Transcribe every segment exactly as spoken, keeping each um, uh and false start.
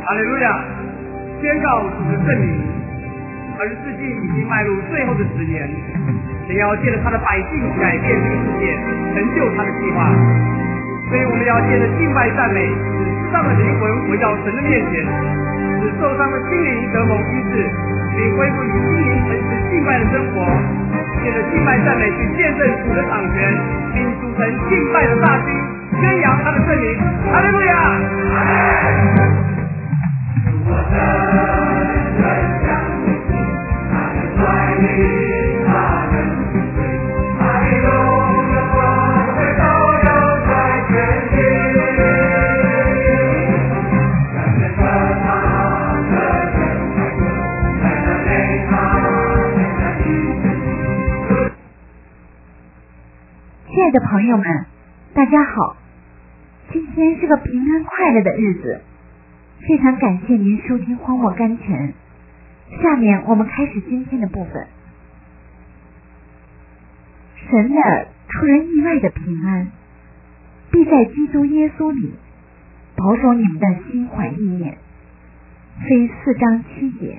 哈利路亚！宣告主的圣名。二十世纪已经迈入最后的十年，神要借着他的百姓改变这个世界，成就他的计划。所以我们要借着敬拜赞美，使世上的灵魂回到神的面前，使受伤的心灵得蒙医治，并恢复以心灵诚实敬拜的生活。借着敬拜赞美去见证主的掌权，并组成敬拜的大军，宣扬他的圣名。哈利路亚！我的人相信他的怀里，他的心碎，爱中的光辉都有在前进。感谢着他的人才有，在那美好的一生。 亲爱的朋友们，大家好，今天是个平安快乐的日子，非常感谢您收听荒漠甘泉。下面我们开始今天的部分。神的出人意外的平安，必在基督耶稣里保守你们的心怀意念。非四章七节。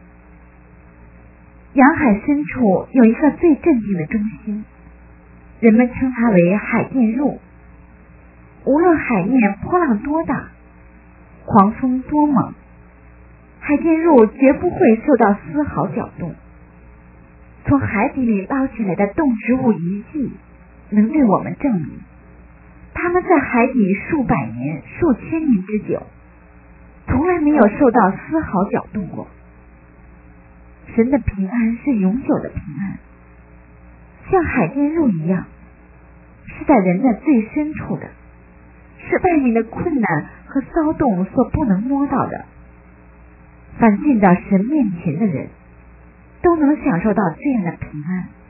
洋海深处有一个最镇静的中心，人们称它为海淀路。无论海面波浪多大，狂风多猛，海淀路绝不会受到丝毫搅动。从海底里捞起来的动植物遗迹能对我们证明，它们在海底数百年、数千年之久，从来没有受到丝毫搅动过。神的平安是永久的平安，像海淀路一样，是在人的最深处的，是外面的困难和骚动所不能摸到的。凡进到神面前的人，都能享受到这样的平安。